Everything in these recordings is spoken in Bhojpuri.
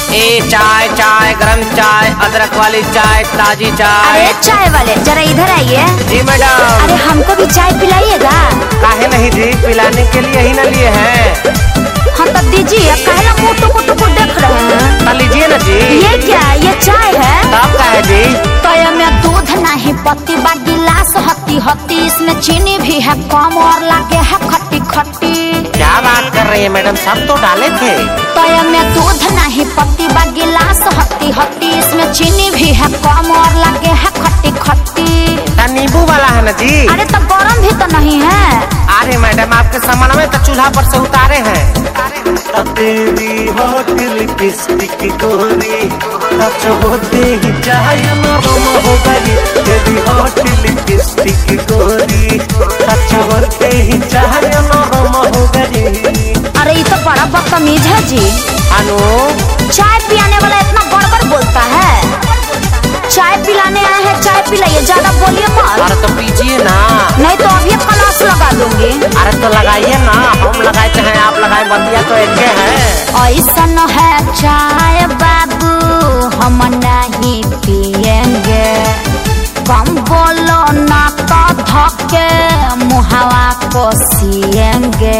ए चाय चाय गरम चाय अदरक वाली चाय ताजी चाय। अरे चाय वाले जरा इधर आइए। जी मैडम। अरे हमको भी चाय पिलाइएगा। काहे नहीं जी, पिलाने के लिए ही न लिए हैं। हाँ तब दीजिए। कहला मोटो मोटो को देख रहे हैं तो लीजिए ना जी। ये क्या, ये चाय है? तब का है जी? तो में दूध नहीं पत्ती बा गिलास हत्ती हत्ती, इसमें चीनी भी है कम और लागे है खट्टी खट्टी। क्या बात कर रही है मैडम, सब तो डाले थे। तो में दूध नहीं पत्ती बा गिलास हत्ती हत्ती, इसमें चीनी भी है कम और लागे है खट्टी खट्टी। नींबू वाला है ना जी? अरे तो गरम भी तो नहीं है। अरे मैडम आपके सामान में तो चूल्हा पर से उतारे हैं। तेरी होटल लिपस्टिक गोरी होते ही चाय नरम हो गई। तेरी होटल लिपस्टिक गोरी होते ही चाय नरम हो गई। अरे ये तो बड़ा बदतमीज है जी। अनु चाय पियाने वाला इतना गड़बड़ बोलता है। चाय पिलाने आए हैं, चाय पिलाइए, ज्यादा बोलिए मत। अरे तो पीजिए ना। नहीं तो अभी क्लास लगा दूंगी। अरे तो लगाइए ना, हम लगाए चाहे आप लगाए, बतिया तो एक है। ऐसन है चाय बाबू हम नहीं पिएंगे, कम बोलो ना तो धक्के मुहावा को सिएंगे।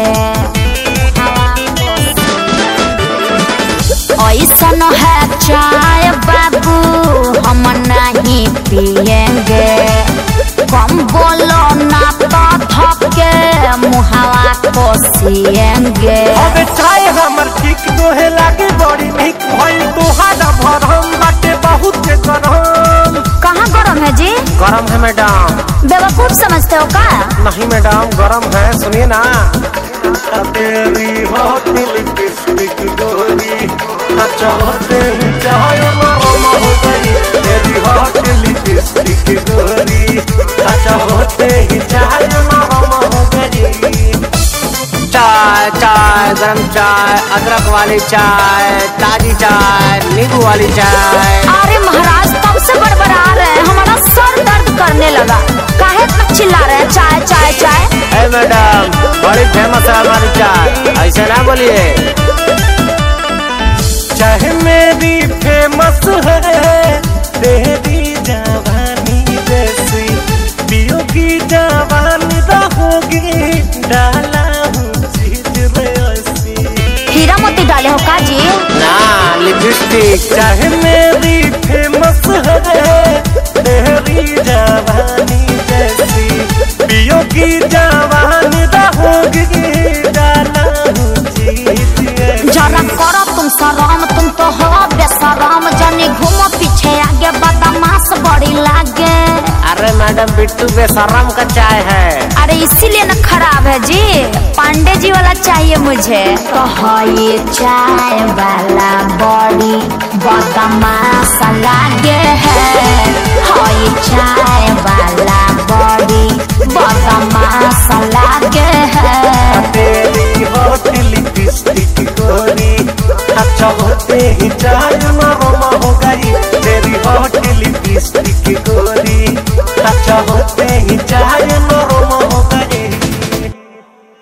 ऐसन है चाय बाबू हम नहीं पिएंगे, कम बोलो ना तो धक्के मुहावा को सिएंगे। अबे चाय हमर ठीक दोहे लागे बड़ी निक भइल तोहारा भरम बाटे बहुत गरम। कहाँ गरम है जी? गरम है मैडम। बेवकूफ समझते हो का? नहीं मैडम गरम है, सुनिए ना। तेरी होटल लिपस्टिक गोरी चाहते ही चाय नरम हो गई। तेरी होटल लिपस्टिक गोरी चाहते ही चाय नरम हो गई। चाय चाय गरम चाय अदरक वाली चाय ताजी चाय नींबू वाली चाय। अरे महाराज तब से बड़बड़ा रहे हैं, हमारा सर दर्द करने लगा। काहे तक चिल्ला रहे हैं चाय चाय चाय? ए मैडम बड़ी फेमस है हमारी चाय, ऐसे ना बोलिए। चाहे मेरी फेमस है तेरी जवानी जैसी, पियोगी जवानी रहोगी डाला हूँ चीज ऐसी। हीरा मोती डाले हो का जी? ना लिपस्टिक। चाहे मेरी फेमस है तेरी जवानी जैसी, पियोगी जवानी रहोगी डाला हूँ चीज ऐसी। जरा करो तुम शरम, तुम तो हो बेशरम, जाने घूमो पीछे आगे बदमाश बड़ी लागे। अरे मैडम बिट्टू बेशरम का चाय है। अरे इसीलिए ना खराब है जी, पांडे जी वाला चाहिए मुझे। तो ये चाय वाला बड़ी बदमाश लागे है। ये चाय वाला बड़ी बदमाश लागे है। तेरी होटल लिपस्टिक गोरी चाहते ही चाय नरम हो गई। तेरी होटल लिपस्टिक गोरी चाहते ही चाय नरम